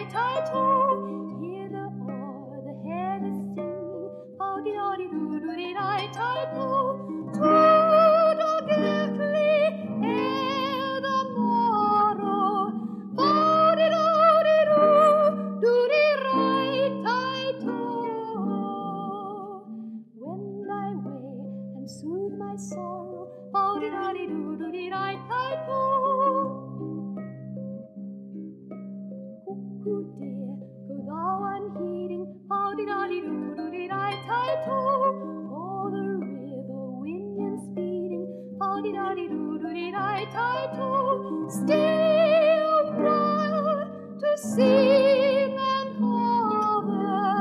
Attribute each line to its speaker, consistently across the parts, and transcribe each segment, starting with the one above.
Speaker 1: ti-to. Hear the oar, the head is singing, bo-di-da-di-doo-doo-di-di-ti-to. Too-da-gently ere the morrow, bo-di-da-di-doo-doo-di-di-ti-to. When I weigh and soothe my sorrow, bo-di-da-di-doo-doo-di-di-ti-to. Cuckoo dear, go thou unheeding, bo-di-da-di-doo-doo-di-di-ti-to. O'er the river winding speeding, bo-di-da-di-doo-doo-di-di-ti-to. Stay a while to sing and hover,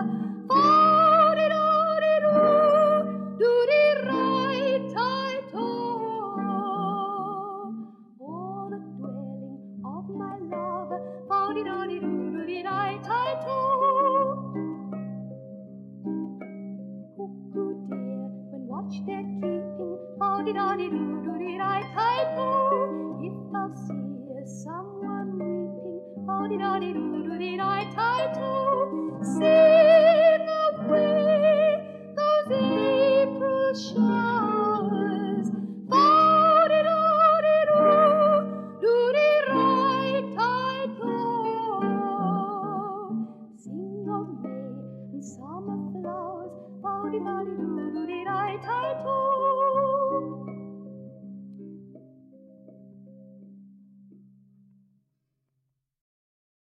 Speaker 1: bo-di-da-di-doo-doo-di-di-ti-to. O'er the dwelling of my lover, bo-di-da-di-doo-doo-di-di-ti-to. Cuckoo dear, when watch they're keeping, bo-di-da-di-doo-doo-di-di-ti-to. If thou seest someone weeping, bo-di-da-di-doo-doo-di-di-ti-to. Sing away those April showers, bo-di-da-di-doo-doo-di-di-ti-to. Sing of May and summer flowers, bo-di-da-di-doo-doo-di-di-ti-to.